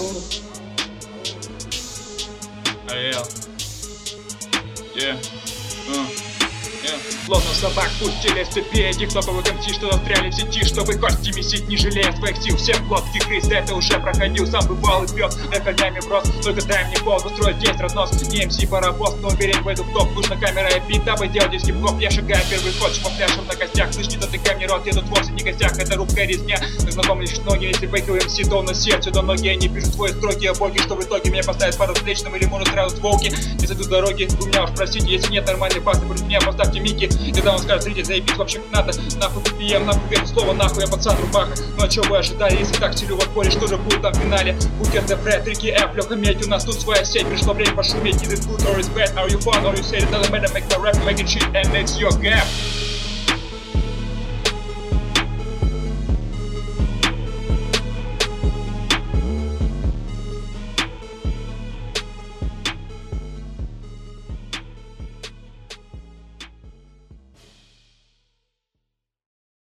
Словно собак пустили с цепи, тиктоковых МС, что застряли в сети, чтобы кости месить, не жалея своих сил. Все плотки крыс, это уже проходил, сам бывал и пёс, конями брос. Только дай мне повод устроить здесь разнос. Не МС паровоз, но уверен войду в топ. Нужна камера и бит, дабы делать здесь хип-хоп. Я шагаю первый ход, шмопляшем на костях. Слышь, не дотыкай мне рот, я тут вовсе не костях. Это рубка резня, ты знаком лишь ноги. Если фейковый МС, то на сердце до ноги. Они пишут свои строки о боге, что в итоге меня поставят по различным или может сразу с волки. Не зайду дороги, у меня уж простите, если нет нормальной факты, против меня поставьте мики. Когда он скажет, зритель, заебись вообще как надо. Нахуй BPM, нахуй верю слово, нахуй я пацан рубаха. Ну а чё вы ожидали, если так стилю в отборе, что же будет там в финале? Букер ДФ, Трики F, Лёха Медь, у нас тут своя сеть. Пришло время пошуметь, is it good or is bad, are you fun or you say it doesn't matter, make my rap, make it shit and it's your gap.